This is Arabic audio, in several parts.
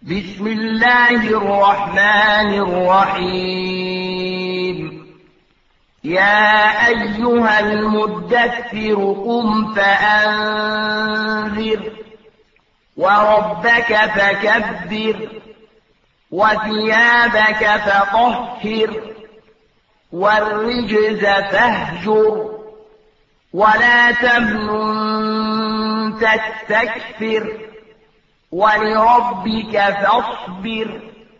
بسم الله الرحمن الرحيم. يا أيها المدثر قم فأنذر وربك فكبر وثيابك فطهر والرجز فاهجر ولا تمنن تستكثر ولربك فاصبر.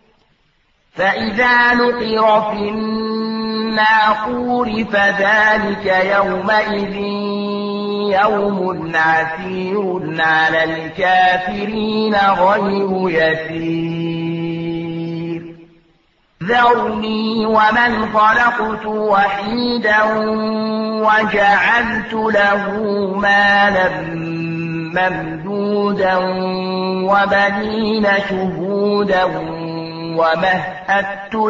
فإذا نقر في الناقور فذلك يومئذ يوم عسير على الكافرين غير يسير. ذرني ومن خلقت وحيدا وجعلت له مالا ممدودا وبنين شهودا ومهدت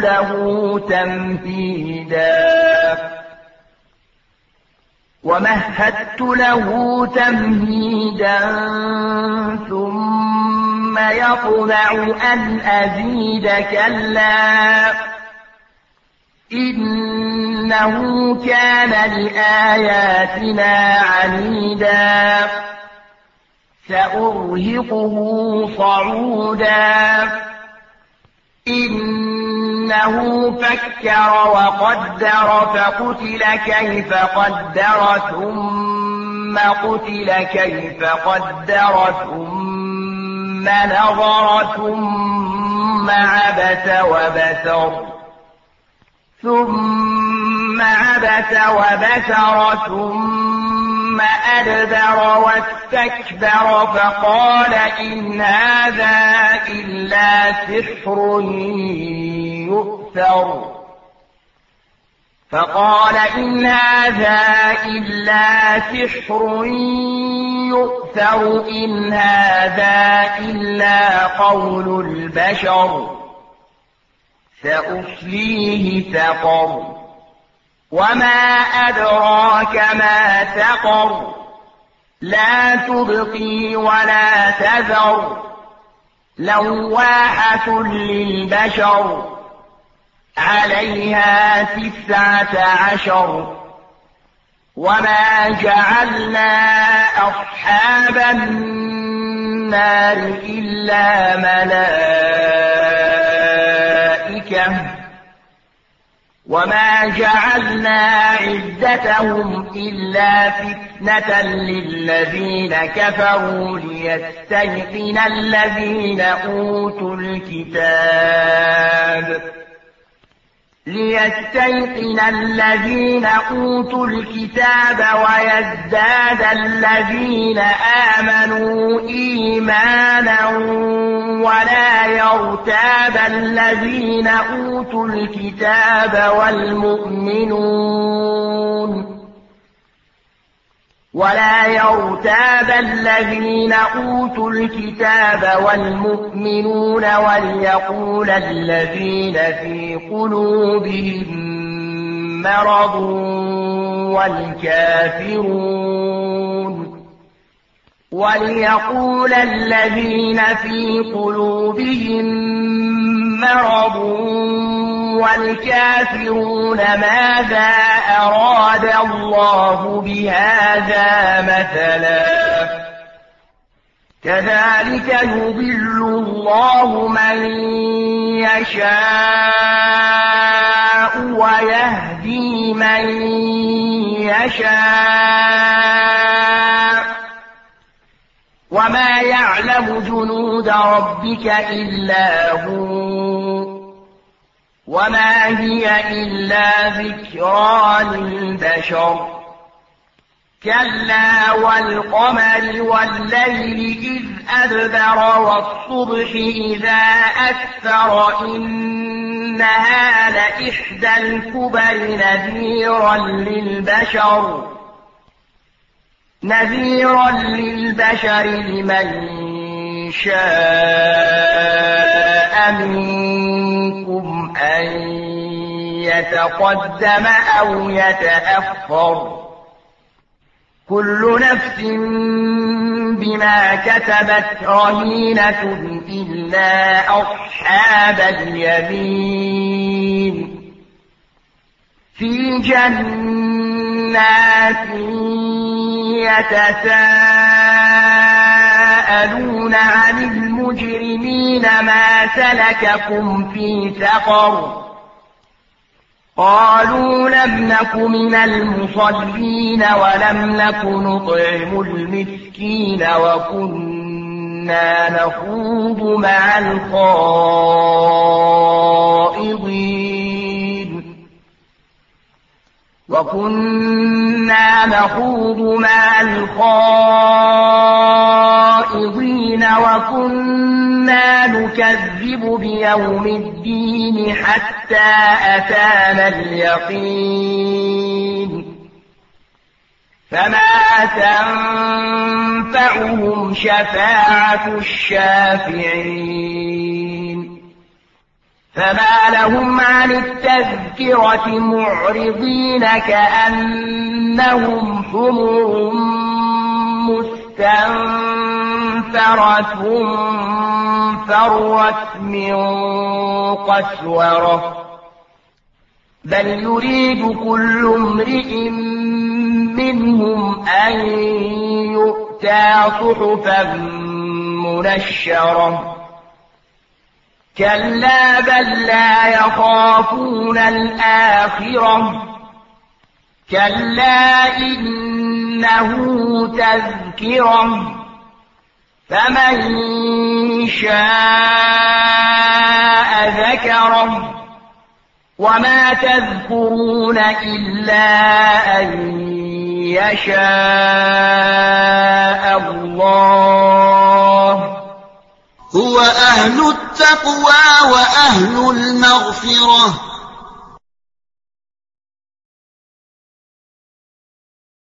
له تمهيدا ثم يطمع أن أزيد كلا إنه كان لآياتنا عنيدا سأرهقه صعودا إنه فكر وقدر فقتل كيف قدر ثم قتل كيف قدر ثم نظر ثم عبس وبسر ثم أدبر واستكبر فقال إن هذا إلا سحر يؤثر إن هذا إلا قول البشر سأصليه سقر وما أدراك ما سقر لا تبقي ولا تذر لواحة للبشر عليها 19 وما جعلنا أصحاب النار إلا ملائكة وما جعلنا عدتهم إلا فتنة للذين كفروا ليستيقن الذين أوتوا الكتاب ويزداد الذين آمنوا إيمانا ولا يرتاب الذين أوتوا الكتاب والمؤمنون وليقول الذين في قلوبهم مرض والكافرون ماذا أراد الله بهذا مثلا كذلك يضل الله من يشاء ويهدي من يشاء وما يعلم جنود ربك إلا هو وما هي إلا ذكرى للبشر كلا والقمر والليل إذ أدبر والصبح إذا أسفر إنها لإحدى الكبر نذيرا للبشر لمن شاء منكم أن يتقدم أو يتأخر كل نفس بما كسبت رهينة إلا أصحاب اليمين في جنات يتساءلون عن المجرمين ما سلككم في سقر قالوا لم نك من المصلين ولم نك نطعم المسكين وكنا نخوض مع الخائضين وكنا نكذب بيوم الدين حتى أتانا اليقين فما تنفعهم شفاعة الشافعين فما لهم عن التذكرة معرضين كأنهم حمر مستنفرة فرت من قسورة بل يريد كل امرئ منهم أن يؤتى صحفا منشرة كلا بل لا يخافون الآخرة كلا إنه تذكرة فمن شاء ذكره وما تذكرون إلا أن يشاء الله هو أهل التقوى وأهل المغفرة